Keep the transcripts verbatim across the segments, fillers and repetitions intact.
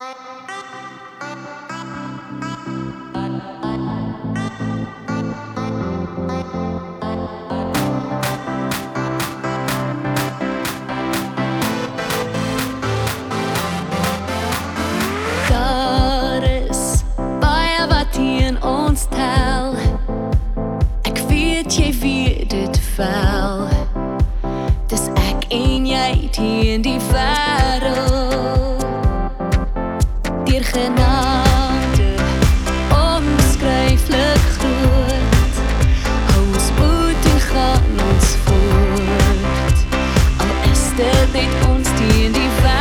Daar is baie wat teen ons tel. Ek weet jy weet dit wel. Dis ek en jy teen die wêreld. Deur genade onbeskryflik groot. Hou ons moed en gaan ons voort. Al is dit net ons teen die wêreld.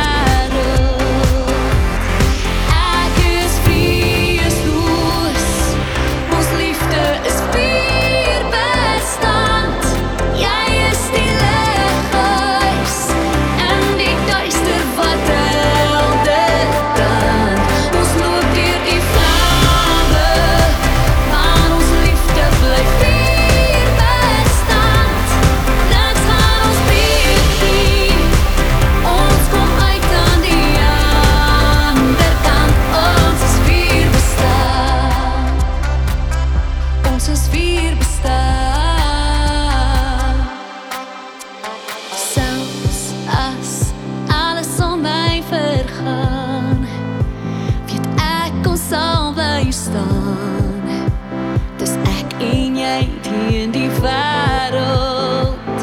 Staan. Dis ek en jy teen die wêreld.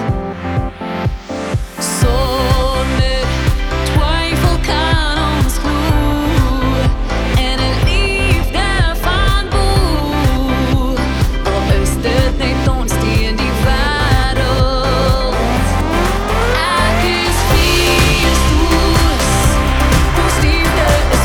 Sonder twyfel kan ons glo en 'n liefde van bo. Al is dit net ons teen die wêreld. Ek is weerloos. Ons liefde is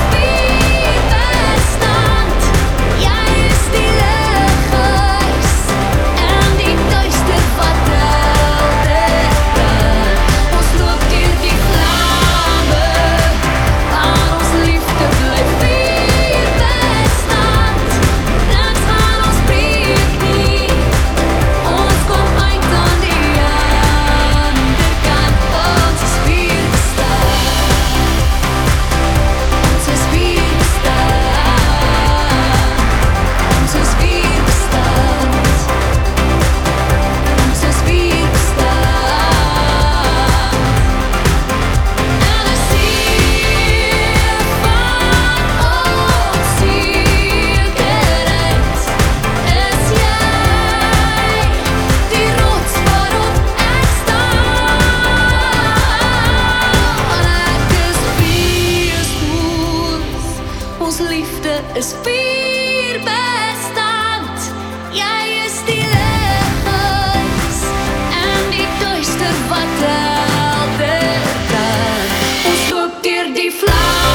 is vier bestand. Jy is die ligs en die duister wat helder kan. Ons loop deur die vlam.